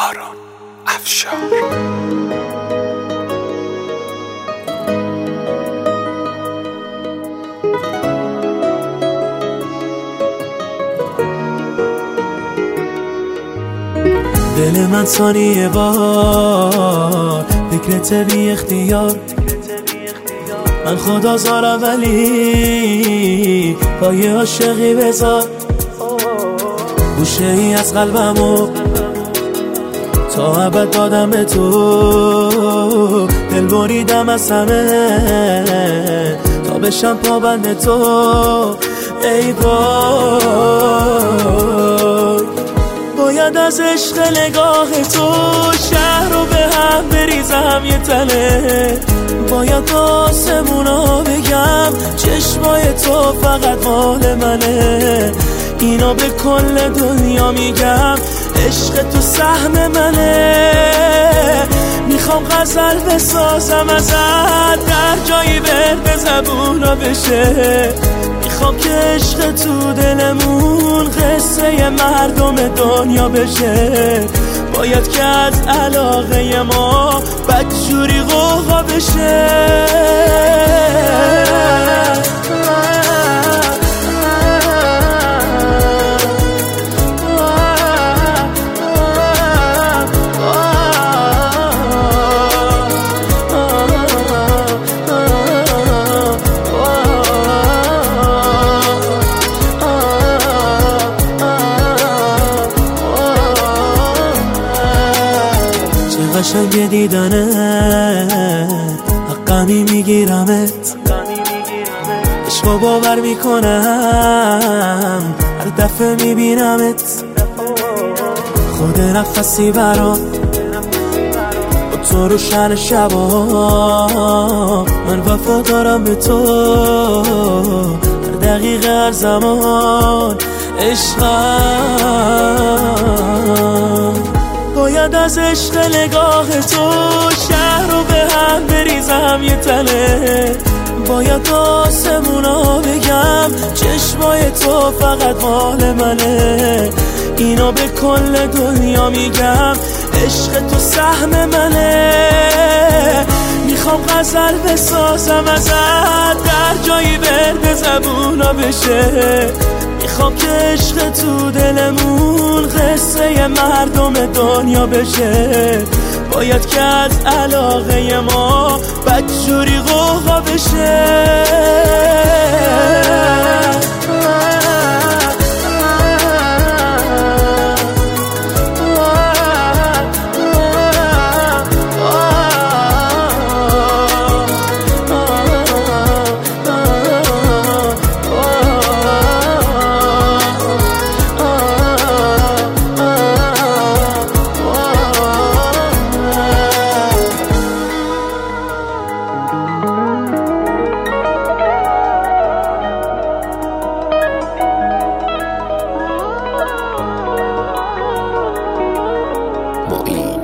آرون افشار. دل من ثانیه بار فکرت بی اختیار، من خدا زارم ولی پای عاشقی بذار. گوشه ای از قلبمو تا ابد دادم به تو، دل بریدم از همه تا بشم پابند تو. ای وای باید از عشق نگاه تو شهر رو به هم بریزم یه تله، باید آسمونا بگم چشمای تو فقط مال منه، اینا به کل دنیا میگم عشق تو سهم منه. میخوام غزل بسازم ازت در جایی به زبونا بشه، میخوام که عشق تو دلمون قصه مردم دنیا بشه، باید که از علاقه ما بدجوری غوغا بشه. قشنگ دیدنه حقمی میگیرمت، عشقو باور میکنم هر دفعه میبینمت، خود نفسی برام با تو رو شن شبا، من وفا دارم به تو هر دقیقه هر زمان. عشقم باید از عشق نگاه تو شهر رو به هم بریزم یه تله، باید آسمونا بگم چشمای تو فقط مال منه، اینا به کل دنیا میگم عشق تو سهم منه. میخوام غزل بسازم ازت در جایی به زبونا بشه، میخوام که عشق تو دلمون قصه مردم دنیا بشه، باید که از علاقه ما بدجوری غوغا بشه. معین